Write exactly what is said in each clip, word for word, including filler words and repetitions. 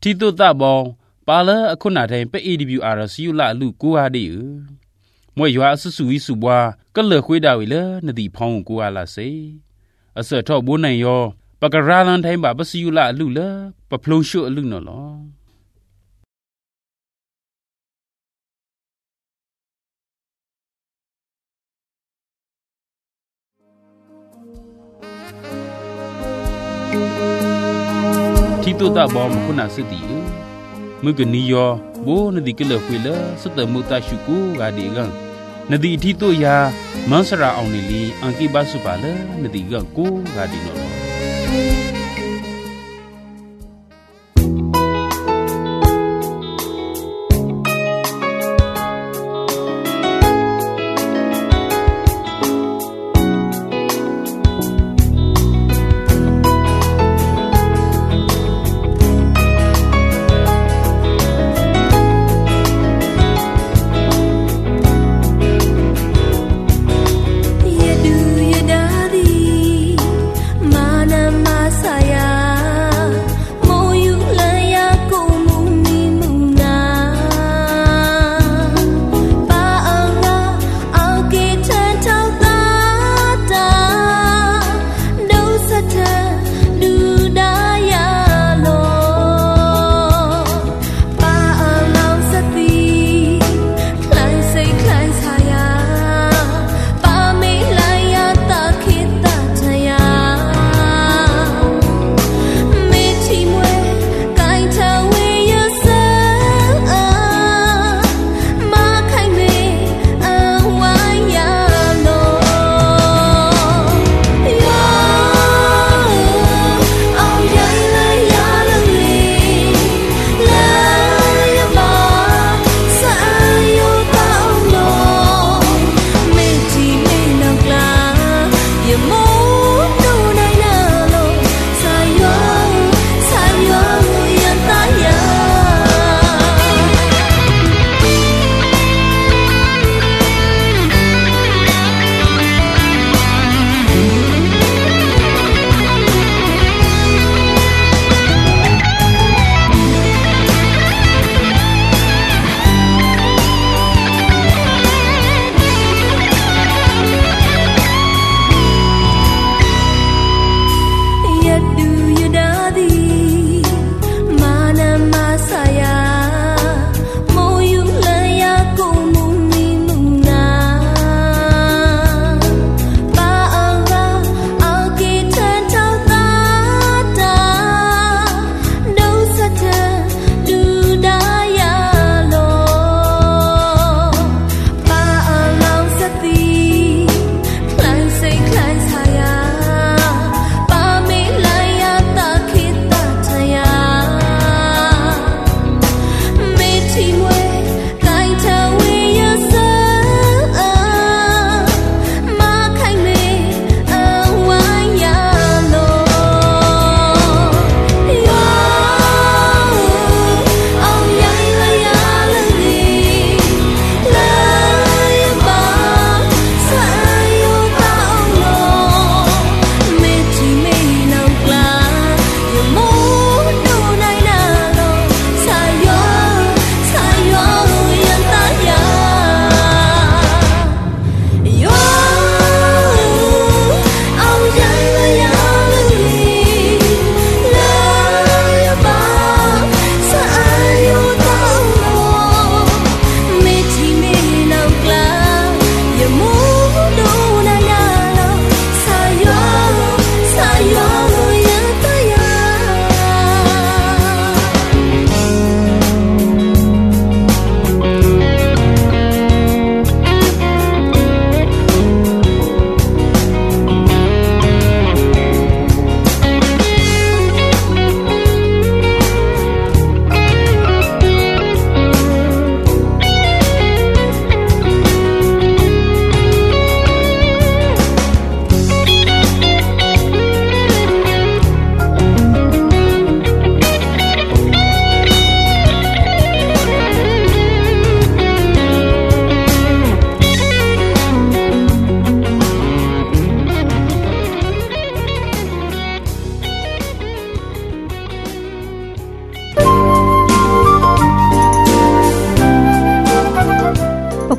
ที่ตุตะบองปาละอคุนาไทยไป เอ ดับเบิลยู อาร์ สิยุละลุกูฮาดิอืมวยยัวสุสุวิสุบวาก็เหลือคุยดาวิเลนดีพองกูอาลาเซอเสทอบุนัยยอปะกะราลันไทยบาปสิยุละลุเลปะพลุชุลุนอลอที่ตุตะบองมคุนาสติมึกนิยอโบนดีกะเลคุยเลสตะมุตาชุกูกาดีกันนดีที่ตุยามันสระเอานิลีอังกิบาสุบาเลนดีกันกูกาดีนอ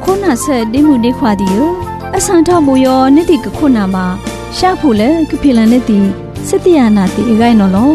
ခုနဆက်တိမှုနေခွာဒီယအဆန်ထဘူယောနိတိကခုနမှာရှာဖူလေကဖိလန်နေတီစတယနာတီအဂိုင်နော်လော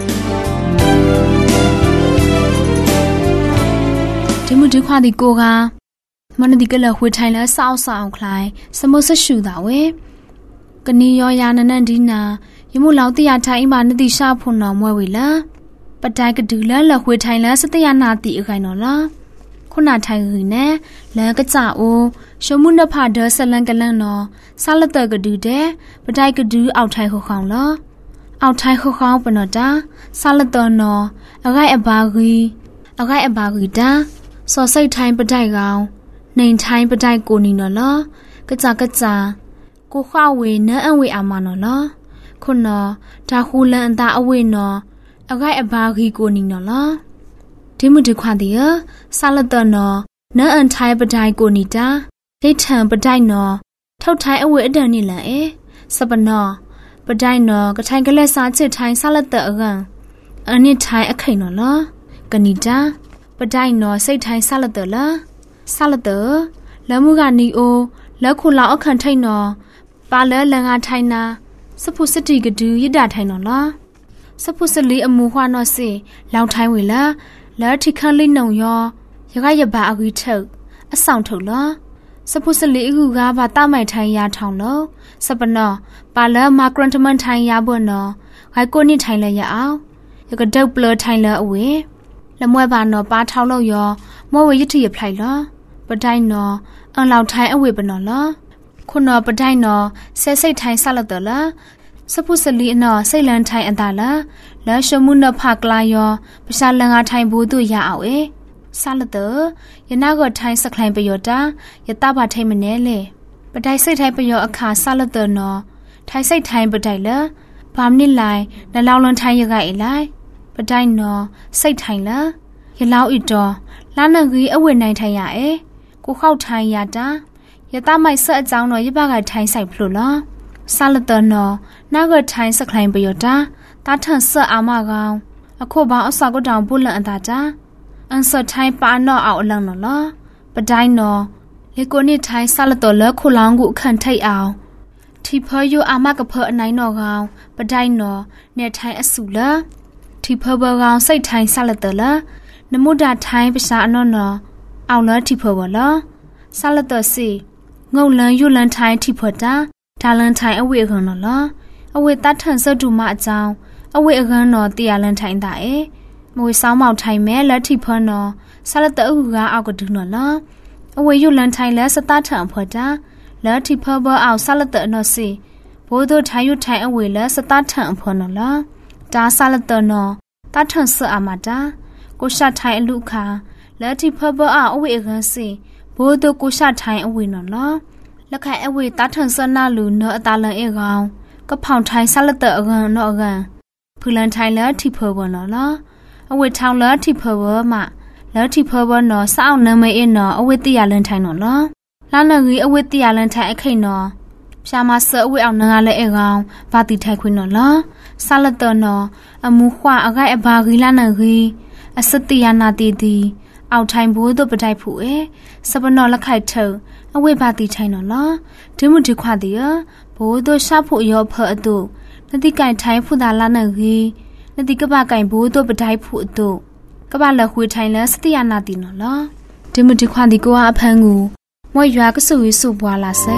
ဒီမှုဒီခွာဒီကိုကမနဒီကလဝှေထိုင်လဲစောက်ဆောင်ခလိုင်းစမုဆရှူတာဝဲကနီယောယာနနန်ဒီနာယမှုလောင်တရထိုင်မှာနတိရှာဖုန်တော်မွဲဝေလာပတိုင်ကဒူလဲလဝှေထိုင်လဲစတယနာတီအဂိုင်နော်လားခုနထိုင်ရင်းနဲ့လဲကကြအိုရှုံမှုနဖာဒဆလန်ကလန်နော်ဆာလတကဒူတဲ့ပတိုင်ကဒူအောက်ထိုင်ခုခေါင်လားအောက်ထိုင်ခုခေါင်ပနတာဆာလတနော်အဂိုင်အဘာဂီအဂိုင်အဘာဂီတာစောစိတ်ထိုင်ပတိုင်ကောင်နေထိုင်ပတိုင်ကိုနီနော်လားကကြကကြကိုခွာဝေနန်းအဝေအာမနော်လားခုနော်ဒါခူလန်အတာအဝေနော်အဂိုင်အဘာဂီကိုနီနော်လားဒီမှုဒီခွာဒီယဆာလတနော်နန်းအန်ထိုင်ပတိုင်ကိုနီတာဒိဋ္ဌံပတိုင်နော်ထောက်ထိုင်အဝေအတန်နီလန်အေစပနော်ပတိုင်နော်ကထိုင်ကလက်စားချစ်ထိုင်ဆာလတအကန်အနိထိုင်အခိန်နော်လားကနီတာပတိုင်နော်စိတ်ထိုင်ဆာလတလားဆာလတလမှုကနီအိုလက်ခုလောက်အခန့်ထိတ်နော်ပါလဲလန်ကထိုင်နာစဖုစတိကဒူရစ်တာထိုင်နော်လားစဖုစလီအမူခွာနော်စေလောင်ထိုင်ဝေလားလဲထိခန့်လေးနှုံရောရကရပါအကွေထုတ်အဆောင်ထုတ်လားစဖုစလီအခုကဘာတမိုင်ထိုင်ရထောင်လို့စပနောပါလဲမာဂရန်တမန်ထိုင်ရဘွနော်ဂိုင်ကိုနိထိုင်လဲရအောင်ရကဒေါပလထိုင်လဲအဝေလမွဲပါနော်ပါထောင်းလို့ရောမောဝေရထရဖလိုက်လားပတိုင်နော်အန်လောက်ထိုင်အဝေပနော်လားခုနော်ပတိုင်နော်ဆဲစိတ်ထိုင်ဆက်လို့တလားစဖုစလီနော်စိတ်လန်ထိုင်အတာလားလဲရှမှုနဖကလာယောပရှာလန်ကထိုင်ဘူးတို့ရအောင်အေဆာလတယနာကထိုင်စကလိုင်းပယောတာယတဘာထိုင်မနေလေပတိုင်စိတ်ထိုင်ပယောအခါဆာလတနော်ထိုင်စိတ်ထိုင်ပတိုင်လားဘာမနစ်လိုက်နလောင်လွန်ထိုင်ရကအိလိုက်ပတိုင်နော်စိတ်ထိုင်လားရလောက်ဤတော်လာနဂီအဝိနိုင်ထိုင်ရအေကိုခောက်ထိုင်ရတာယတမိုက်ဆက်အကြောင်းတော့ရပါကထိုင်ဆိုင်ဖလို့လားဆာလတနော်နာကထိုင်စကလိုင်းပယောတာတာထန်ဆက်အာမကောင်အခုဘောင်အစာကတောင်ပုလန်အတာတာအန်ဆတ်ထိုင်ပါနော်အောင်အလန့်နော်လားပတိုင်းနော်လေကိုနစ်ထိုင်ဆာလတော်လခုလောင်းကိုအခန့်ထိတ်အောင်ထီဖယိုအာမကဖအနိုင်နော်ကောင်ပတိုင်းနော်နေထိုင်အစုလားထီဖဘကောင်စိတ်ထိုင်ဆာလတော်လားနမုဒ္ဒထိုင်ပရှာအနော်နော်အောင်လားထီဖဘလားဆာလတော်စီငုံလန်ယူလန်ထိုင်ထီဖတာဒါလန်ထိုင်အဝေခွန်နော်လားအဝေတတ်ထန်စတူမအကြောင်းအဝေအခန်းနော်တရားလန်ထိုင်တာအေမွေဆောင်းမောက်ထိုင်မဲလက်ထိဖွန်းနော်ဆာလတအုကအောက်ကဒူနော်လားအဝေယူလန်ထိုင်လဲစတထန်ဖွတာလက်ထိဖဘအောက်ဆာလတနော်စီဘိုးတို့ထိုင်ယူထိုင်အဝေလဲစတထန်ဖွနော်လားဒါဆာလတနော်တတ်ထန်စအမတာကိုရှာထိုင်အလူခါလက်ထိဖဘအောက်အဝေအခန်းစီဘိုးတို့ကိုရှာထိုင်အဝေနော်လားလက်ခိုင်အဝေတတ်ထန်စနာလူနော်အတာလန်အေကောင်ကဖောင်ထိုင်ဆာလတအကန်နော်အကန်ဖူလန်ထိုင်လက်ထိဖဘနော်လားအဝေထောင်လက်ထိဖဘမလက်ထိဖဘနော်စောင်းနမဲအနော်အဝေတရလန်ထိုင်နော်လားလာနဂီအဝေတရလန်ထိုင်အခိတ်နော်ဖြာမဆအဝေအောင်နငါလဲအကောင်ဘာတိထိုင်ခွင်းနော်လားဆာလတနော်အမူခွာအခိုက်အဘာဂီလာနဂီအစတိယနာတီတီအောက်ထိုင်ဘိုးတို့ပတိုက်ဖူအဲစပနော်လက်ခိုက်ထုံအဝေဘာတိထိုင်နော်လားဒီမှုဒီခွာတီရဘိုးတို့ရှာဖို့ရောဖအတုနတိကိုင်ထိုင်ဖူတာလာနဂီနတိကပကိုင်ဘိုးတို့ပတိုက်ဖူအတုကပလခွေထိုင်လဲစတိယနာတီနော်လားဒီမှုဒီခွာတီကိုအဖန်းကိုမွေရွာကဆူရီစုပွားလာစေ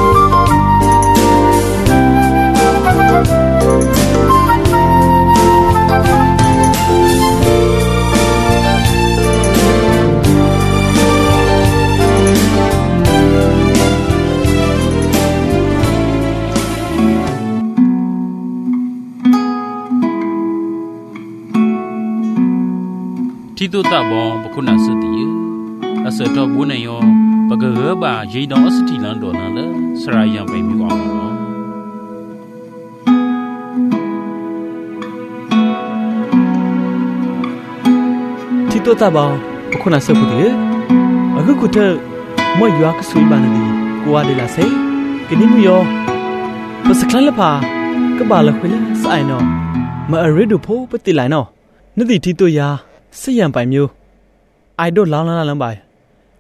တီတိုတာဘောပခုနာစတီအစတော့ဘူးနေယောပကရဘာရေတောင်အစတီလန်တော်နန်လစရာယံပဲမြူအောင်နော်တီတိုတာဘောပခုနာစခုတီအခုခုထမွေရွာကဆွေးပါနေဒီကိုဝါဒေလာစေကနိမယောပစကလလဖာကဘာလခွေလဆိုင်နော်မအရစ်ဒူဖိုးပတိလိုက်နော်နတိတီတိုယာစရံပိုင်မျိုးအိုက်ဒိုလောင်းလာလမ်းပိုင်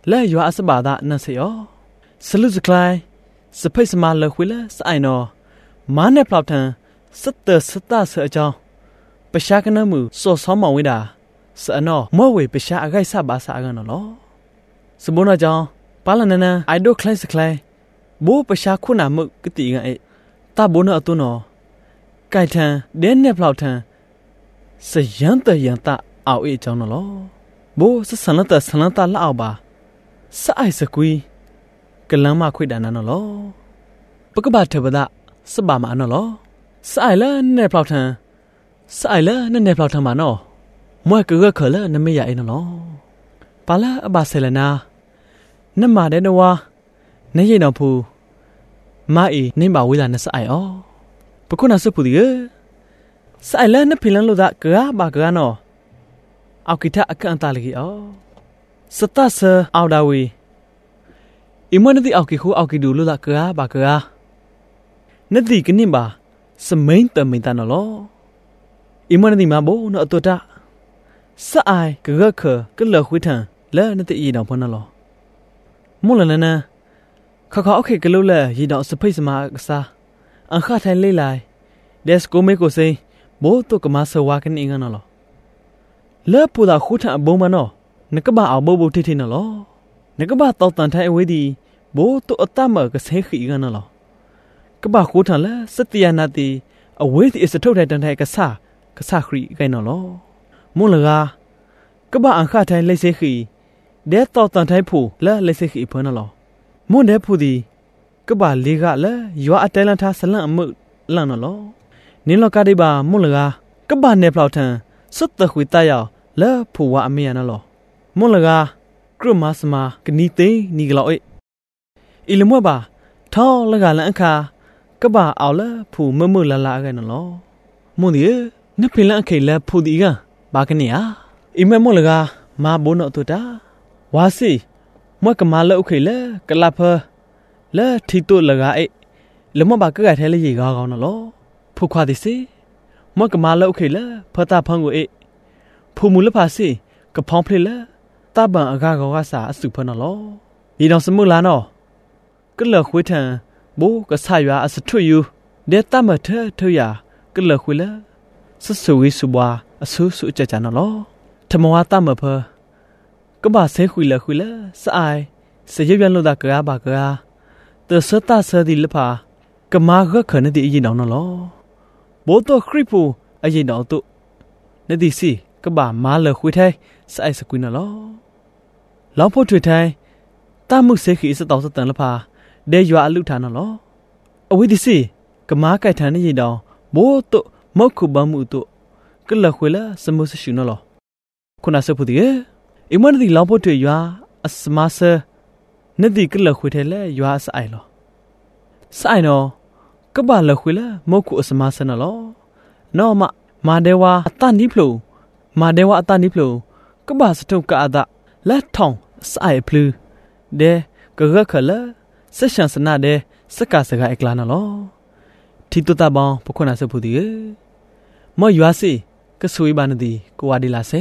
และอยู่อาสบาดานั่นเสียสลุสคลายสเปซมาเลคุยละสไอนอมาเนปลอบทันสเตอร์สตาเสือจอประชากันมือโซซ้อมมองวิดาสอนอเมื่อเวประชาอะไรสับบาสากันนอสมบูรณ์จอปาลนันนะไอดอลคลายสคลายบูประชาคุณามึกกติกันเอตาบุญเอาตัวนอไก่ทันเดนเนปลอบทันสยันเตยันตาเอาเอจอนอบูสสันลันเตสันลันตาละเอาบาสไอสกุยกลังมาคุยดานันอปกบาเทบดาสบามาอันอสไอละเนปลอบทันสไอละนั่นเนปลอบทันมานอมวยก็เขละนั่นไม่ใหญ่นอปาละอบาเซลนานั่นมาเดนวะนั่นยัยนอพูมาอีนี่บ่าววิลานะสไออ๋อปกุนาสุพุดิเอสไอละนั่นพิลันโลดะกะบากะนอเอากิทะอกันตาลกิอ๋อสตาเซเอาดาวีอิมันนี่เอากิคูเอากิดูโลดะกะบากะนั่นดีกันนี่บ่าสมัยเตมินตานอลอิมันนี่มาโบนอตัวตาสไอกะกะกะเลคุยทันและนั่นติอีดอพนลมุลนะนะขะขอโอเคกะลุแลยีดอสเปซมากะซาอันคาไทเลไลเดสโกเมโกเซโบตุกะมาสวากันอิงนอลเลปูดาขุทันบงมานอนกะบะเอาโบโบทิทินอลนกะบะตอตันไทอเวดีโบตุอตามะกะเซခိกันนอลกะบะขุทันละสติยานาติอเวติอิสทุไทตันไทกะซากะซาครีกันนอลมุลกากะบะอันคาไทเลเซခိเดตอตันไทผูและเลเซခိพนอลมุนเดผูดีกะบะเลกะละยัวอะเตลันทาสลันอมึลันนอลนิลกาดิบามุลกากะบะเนพลาวทันสุดตะขุยตายาและผูวะอเมียนอลมุลกากรุมาสมากนีเตนีกลอเออิลมัวบาทอละกะลันคากะบะเอาละผูมะมึละละกันนอลมุนดีนพิลันเคละผูดีกะบากะเนียอิเมมุลกามาโบนอตุตาวาซีมวยกะมาละโอเคละกะลาเพและทิตุละกะเอละมบากะกะแทละยีกาကောင်းနော်ဖုခွာดิสิมวยกะมาละโอเคละဖတာဖန်ကိုเอဖူမူละภาซีกะพองเพลละตาบันอากาကောကစာအစုဖနော်ยีดองสมุลาနော်กะละခွေးထံโบกะဆရွာအစထွယူเดตามะเถเถยากะละခွေးละစဆူဝီစုဘွာအဆူစုကြကြနော်ထမဝါတမဖကဘာဆဲခွေလခွေလစအိုင်စရပြန်လို့တာကရာပါကရာတစတဆဒီလဖာကမာခခနဒီအရင်တော့နော်ဘောတော့ခရစ်ဖူအရင်တော့တုနဒီစီကဘာမာလခွေထိုင်စအိုင်စကွီနော်လောင်ဖို့ထွေထိုင်တမှုဆဲခိစတောက်စတန်လဖာဒေရွာအလူထာနော်အဝိဒီစီကမာကိုက်ထန်နေရင်တော့ဘောတော့မောက်ခုဘမှုတုကလခွေလစမှုစရှုနော်ခုနစဖူဒီอิมันดีลองพูดถึงยัวอัสมาเซนั่นดีก็เลิกคุยเทเลยัวสไอลอสไอเนาะก็บ่าเลิกคุยละมกุอัสมาเซนะลอนอมามาเดวาอัตานิพลูมาเดวาอัตานิพลูก็บ่าสตุกะอะดะและท่องสไอพลูเดก็กะขะละสะชันสนะเดสกะสกะเอกลานะลอทิตุตะบองปะคุนะสะพูดีมอยัวสิก็สุยบานดีกวาดีลาเซ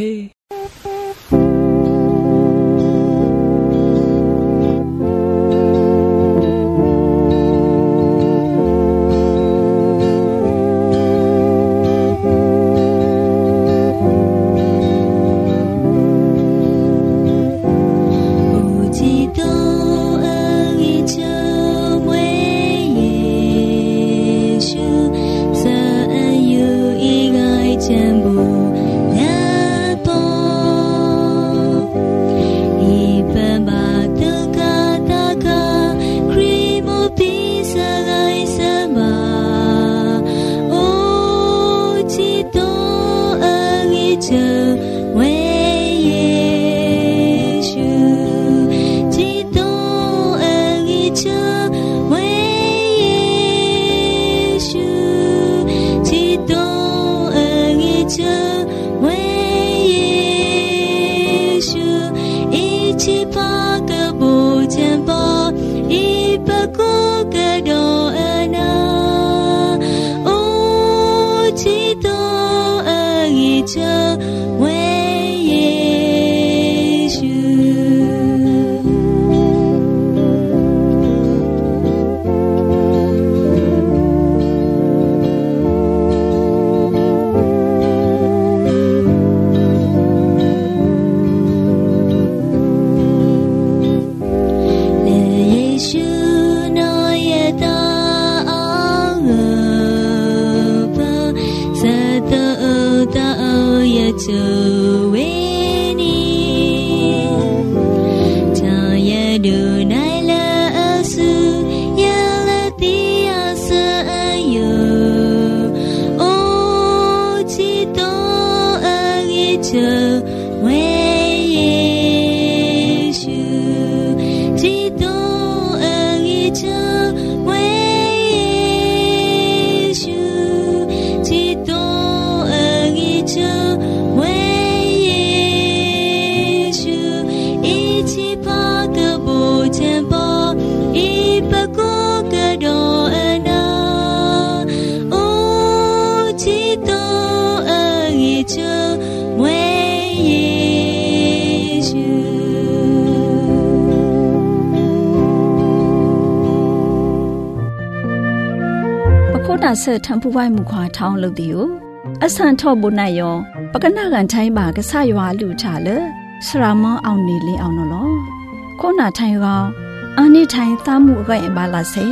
为耶稣เสทำผู้ไว้มุขวาทองลูกดิวอสันทอบุญนายอปกนากันไทยบากษายว่าลูชาเลสรามเอานีลีเอานลอข้อนาไทยก็อันนี้ไทยตามมุก็บาลาเซ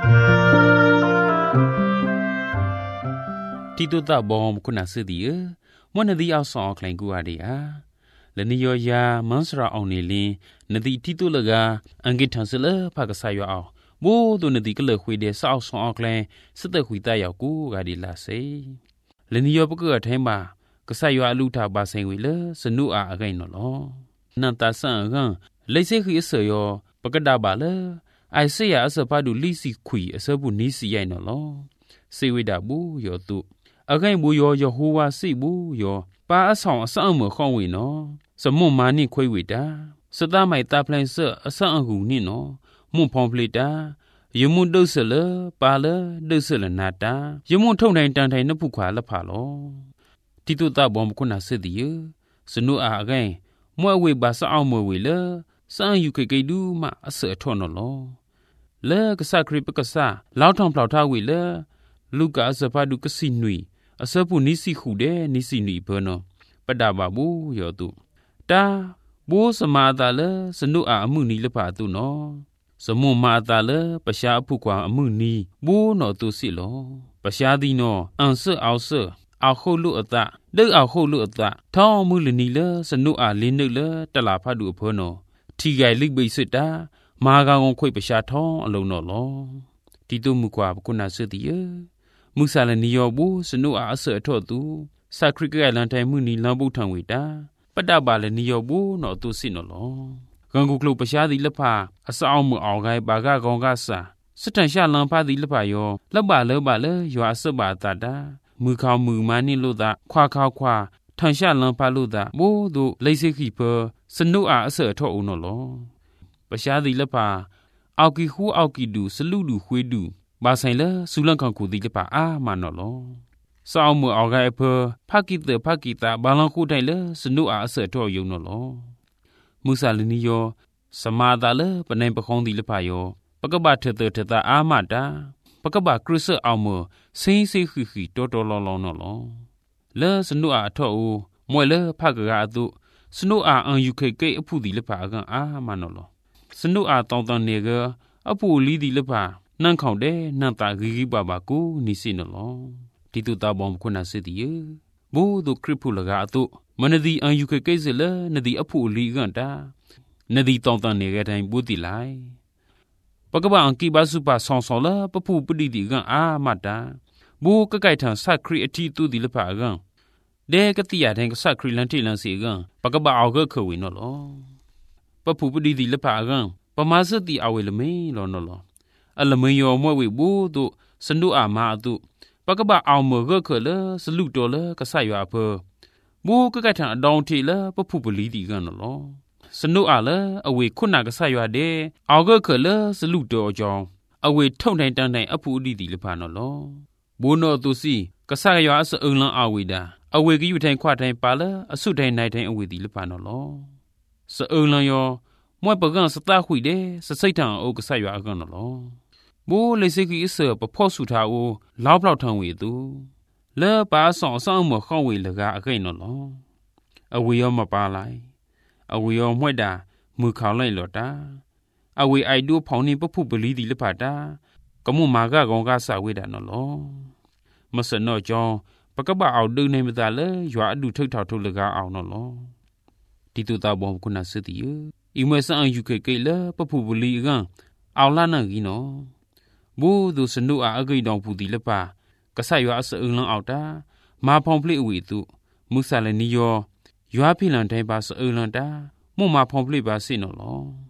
ที่ตัวตาบอมคุณาสือดีเอมันนดีเอาสองแข่งกูอาดีอาและนิยอยามันสระเอานีลีนดีที่ตัวละกาอังกฤษทันสิเลภาคสายว่าเอาบูตัวนดีก็เลยคุยเดสาวสองออกแลสเตคุยตายาวกูกาดีลาเซเลนิยอปก็แทมากษายว่าลูทาบาเซงวิเลสนุอาไกนลอนันตาสังกันเลเซคือเสยอปกดาบาเลไอเสียอสปาดูลิสิคุยอสบุนิสิยนลอเซวิดาบูยอตุအခိုင်ဘူယောယဟူဝါစိဘူးယောပါအဆောင်အစအမခေါဝေနော်စမွန်မာနိခွေဝေတာစတမိုင်တာပလန်ဆအစအဟုနိနော်မွန်ဖောင်ပလီတာယမွန်ဒုဆလပါလဒုဆလနာတာယမွန်ထုံတိုင်းတန်တိုင်းနဖုခွာလဖာလောတိတုတဘောမကုနာစစ်တိယစနုအာအခိုင်မွဲဝေပါစအောင်မွဲဝေလစံယူကေကေဒူမအစအထောနော်လောလဲကစခရိပကဆာလောက်ထောင်ဖလောက်ထားဝေလလူကာစဖာဒုကစီနွီအစပုနိစီခုတဲ့နိစီနီဘောနောပဒဘာဘူးယောတုတာဘောစမာတာလစနုအာအမှုနီလဖာတုနောစမုမာတာလပရှားဖုကွာအမှုနီဘောနောတုစီလောပရှားဒီနောအန်ဆအောက်ဆအခုလုအတဒုအခုလုအတထောင်းမှုလနီလစနုအာလင်းနုလတလာဖတ်တုဘောနောထီဂိုင်လိပိစစ်တာမာကောင်ခွိပရှားထောင်းအလုံးတော်လောတီတုမှုကွာကုနာစတိယမုဆာလနီယောဘူးစနုအာအဆော့ထော့သူစခရကလန်တိုင်မှုနီလန်ဘုထံဝေတာပတ္တပါလနီယောဘူးနော်သူစစ်နော်လောဂန်ကုကလုပရှားသည်လဖာအစောင်းမှုအောင်ခိုင်ဘာကကောင်ကဆာစတန်ရှာလန်ဖာသည်လဖာယောလက်ပါလောပါလေရွာစပါတာတာမူခေါမူမာနိလို့သာခွာခေါခွာထန်ရှာလန်ဖာလို့သာဘိုးတို့လိစိခိပစနုအာအဆော့ထော့ဦးနော်လောပရှားသည်လဖာအောက်ကီခူအောက်ကီဒူစလူလူခွေးဒူဘာဆိုင်လဲဆူလန်ခံကူဒီကပါအာမနော်လောစောင်းမအော်ကဲဖဖကိတဖကိတာဘာလန်ခုတိုင်လဲစနုအာအဆော့ထော့ယုံနော်လောမုဆာလနီယောစမာတာလဲပနေပခုံးဒီလဖာယောပကပထထထတာအာမတာပကပခရစ်အောင်မစင်းစိခိခိတော်တော်လောလောနော်လောလဲစနုအာထော့ဦးမွဲလဲဖကကအတုစနုအာအန်ယူခေကေအဖုဒီလဖာကန်အာမနော်လောစနုအာတောင်းတန်နေကအဖုလီဒီလဖာနန်ခေါင်တဲ့နန်တာဂီဂီပါပါကိုနိစိနလောတိတုတာဘောမခုနာစစ်တီယဘိုးတို့ခရစ်ဖူလကအတုမနဒီအန်ယူကေကေစလနဒီအဖုလီကန်တာနဒီတောင်းတန်နေတဲ့အတိုင်းဘူတိလိုက်ပကပအန်ကိဘာစုပါဆောင်းဆောလာပဖူပတိတိကန်အာမတာဘိုးကကိုက်ထန်ဆခရီအတီတူဒီလဖာကန်ဒဲကတိယတိုင်းကဆခရီလန်တီလန်စီကန်ပကပအောက်ကခဝေနော်လောပဖူပတိတိလဖာကန်ပမာစတိအဝေလမေလောနော်လောအလမယောမွဲ့ဝေဘူးတို့စနုအာမာတို့ပကပအောင်မရခလစလူတော်လကဆရွာဖဘူကကထံအတောင်းထီလပဖုပလီတီကန်နော်စနုအာလအဝေခုနာကဆရွာတဲ့အောက်ကခလစလူတော်ကြောင့်အဝေထုံတိုင်းတန်းတိုင်းအဖူအတီတီလဖာနော်ဘူနောသူစီကဆရွာအစအုံလန်အဝေတာအဝေကယူတိုင်းခွတိုင်းပါလအဆုတိုင်းနိုင်တိုင်းအဝေတီလဖာနော်စအုံလန်ယောမွဲ့ပကန်စတာခွေတဲ့စစိတ်ထံအုပ်ကဆရွာအကန်နော်ဘိုးလေစိကိအစပဖော့ဆူထားဦးလောက်လောက်ထံဝေသူလဲပါဆောင်ဆောင်မခေါဝေလကအခိန်နော်လောအဝေရောမပါလိုက်အဝေရောမွဲ့တာမူခေါလိုက်လောတာအဝေအိုက်ဒူဖောင်းနေပဖုပလီဒီလဖတာကမှုမာကကောင်ကဆဝေတာနော်လောမစနောကြောင့်ပကပအောင်ဒုနေမသားလဲရွာအတူထုတ်ထောက်ထုတ်လကအောင်နော်လောဒီတူတာဘောကုနာစတိယအီမဆန်ယူကေကေလပဖုပလီကန်အောင်လာနာကြီးနော်ဘူဒုစနုအာအဂိတောင်ပူတီလပကဆရွာအစအုံလန်အောက်တာမာဖောင်ပလိအဝေတုမုဆာလနီယောရွာဖိလန်တိုင်းပါစအုံလန်တာမှုမာဖောင်ပလိပါစိနော်လော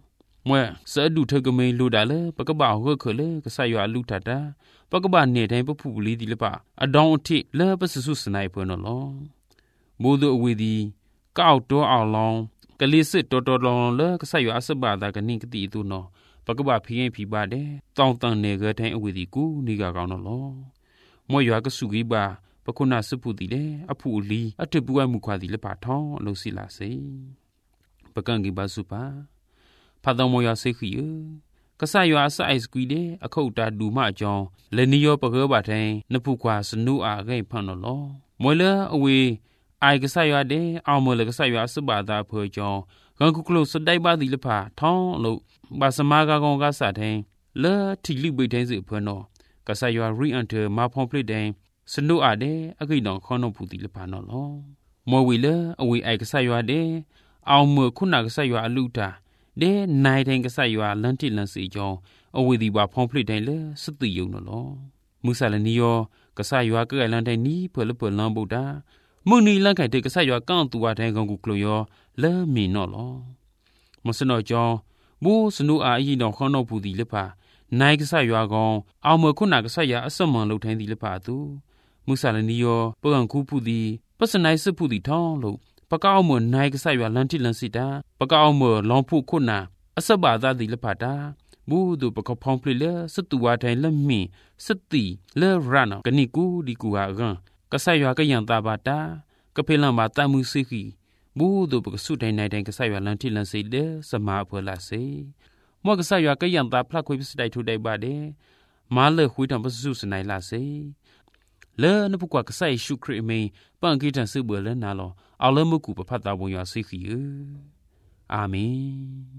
มวยเสดูเธอก็ไม่รู้ได้เลยปะก็บ่าวก็เคยเลยก็ใส่ยาลูทัดดาปะก็บ่าเนี่ยได้ปะผู้ลีดีเลยปะอดองที่เล่ปะสุสนายเพื่อนน้องบูดูอวีดีก็เอาตัวเอาลองก็ลิสิตัวตัวลองเลยก็ใส่ยาสบายแต่ก็นิ่งก็ตีตัวน้องปะก็บ่าพี่ให้พี่บ่าเด้ต้องตั้งเนี่ยก็แทงอวีดีกูนี่ก็เก่าน้องมวยยาก็สุกิบ่าปะคนน่าสุผู้ดีเลยอผู้ลีอเทบุไอมุขวาดีเลยปะท้องลูสิลาเซปะกันกิบาสุปาพาดมอยาเซขีเอก็ใส่ยาใส่สกุยเดอเข้าตาดูมาจองเลนิโยปะเกบะแทงนผู้กว่าสนุอาไกพันนลอมวยเลอเวไอก็ใส่ยาเดเอามวยเลก็ใส่ยาสบาดาเพอจองกันกุกลุสได้บาดีละพาท้องลุบาสมากากองกาสาแทงเลทิลิบิเทงสิเพอนอก็ใส่ยารีอันเทอมาพอมพลิแดงสนุอาเดอกินองคอนอผู้ดีละพานลอมวยวิเลอเวไอก็ใส่ยาเดเอามวยคุณาก็ใส่ยาลูตาเด้นายแทงก็ใส่ยาลันติลันสีจองเอาไว้ดีบ่าพร้อมพลิดได้เลยสติอยู่นลอมุสาลนิยก็ใส่ยาก็ไอ้ลันไดนี้เพื่อละเปิดลังบุดามึงนี่ลังไข่เด็กก็ใส่ยาก้าวตัวแทงกองกุกลอยเล่มีนอลอมุสนอจอบูสนุอาอีนอข้อนอผู้ดีเลยป่านายก็ใส่ยากองเอาเมื่อคุณาก็ใส่ยาอสมองลูกแทงดีเลยป่าตูมุสาลนิยเปิงคูผู้ดีปัสนายสผู้ดีท้องลูกปะก้าวเหมือนนายก็ใส่ยาลันติลันสีดาปะก้าวเหมือนลองผู้คุณาอสบาดาดีละพาดาบูดูปะกพองพลิเลสตุวาไทยละมีสติเลรานกนิกูดีกูอากันก็ใส่ยาก็ยังตาบาดาก็เพลังมาตามือสิกีบูดูปะกสุดในในแดงก็ใส่ยาลันติลันสีเดสมาเพลาเซมัวก็ใส่ยาก็ยังตาพลักคุยพิสไดทุไดบาเดมาเลคุยทำปสุสไนลาเซเลนพวกกว่าก็ใส่ชุครีเมปังกีทันซื้อเบื่อแล้วนาลอเอาเริ่มมุกูประพัดตาบุญยาสิกีอาเมน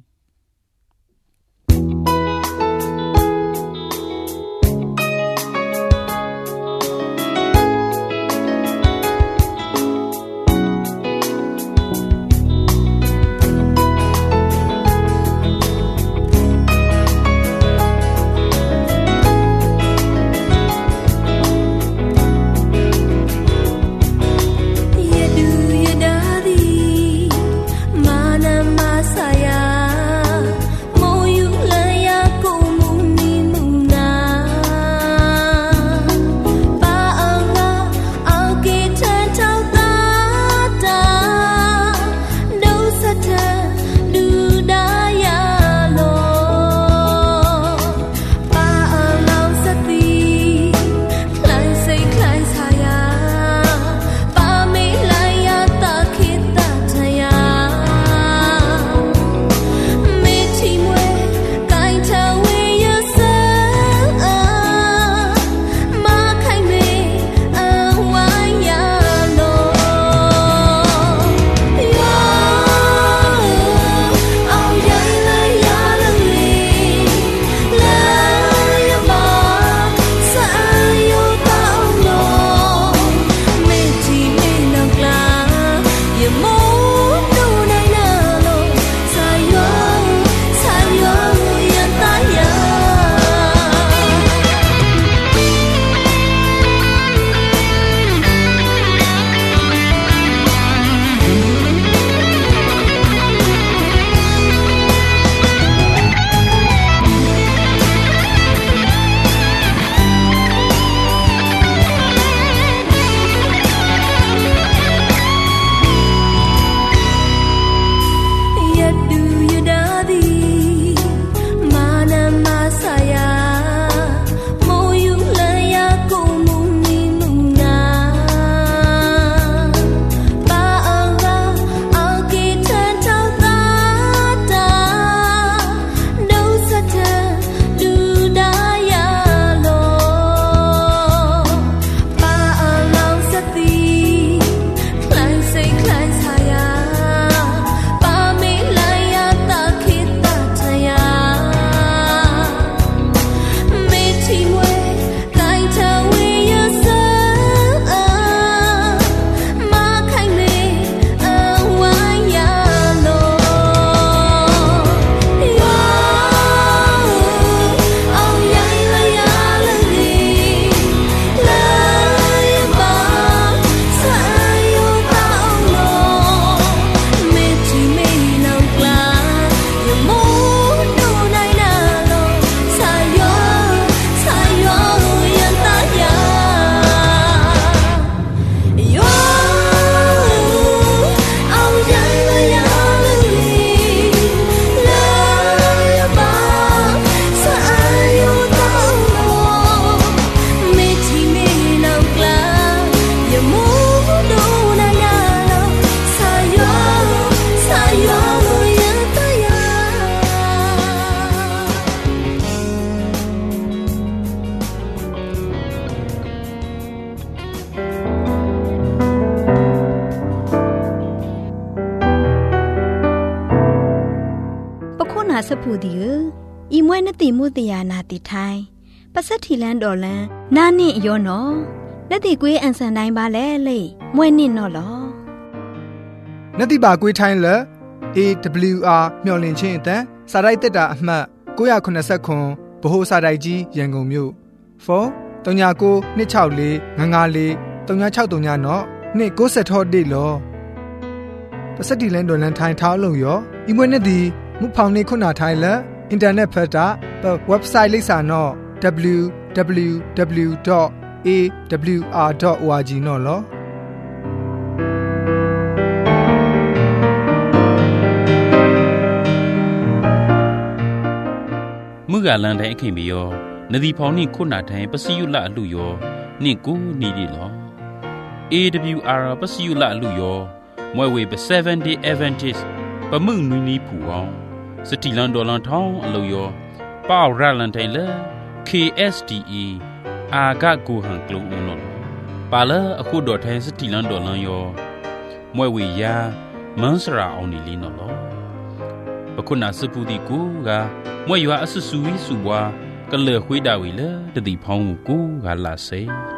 Mana masaya စဖူဒီဤမွဲနတိမှုတရာနာတိထိုင်ပစက်ထီလန်တော်လန်နာနင့်ရောနော်လက်တိကွေးအန်ဆန်တိုင်းပါလေလေမွဲနင့်နော်လောနတိပါကွေးထိုင်းလေ အေ ဒဘလျူ အာ မျော်လင့်ခြင်းအတန်းစာရိုက်တက်တာအမှတ်၉၇၇ဗဟိုစာရိုက်ကြီးရန်ကုန်မြို့ဖုန်း၃၉၉၂၆၄၅၅၄၃၆၃ညနော်နှစ်၉၀ထော်တိလောပစက်တီလန်ဒေါ်လန်ထိုင်ထောင်းလို့ရောဤမွေးနေ့ဒီမူဖောင်နေခုနာထိုင်လအင်တာနက်ဖက်တာ website လိပ်စာနော် ဒဘလျူ ဒဘလျူ ဒဘလျူ ဒေါ့ အေ ဒဘလျူ အာ ဒေါ့ အို အာ ဂျီ နော်လောမူကလန်တိုင်းအခင်မီယောနဒီဖောင်နိခုနာတိုင်းပစီယုလအလူယောနိကိုနီဒီလော အေ ဒဘလျူ အာ ပစီယုလအလူယောမွဲဝေပseven day Adventist ပမှုနွီနီဖူအောင်စတီလန်ဒေါ်လန်ထောင်းအလူယောပေါရလန်တိုင်းလေ ကေ အက်စ် ဒီ အီ အာဂကူဟန်ကလုံဦးနော်ပါလာအခုတော်ထိုင်းစတီလန်ဒေါ်လန်ယောမွဲဝေယာမန်စရာအောင်နီလီနော်လောပခုနာစပူဒီကူကမွဲရွာအဆဆူဝီဆူဘွားကလေခွေးတာဝီလေတတိဖောင်းကိုကလာစေ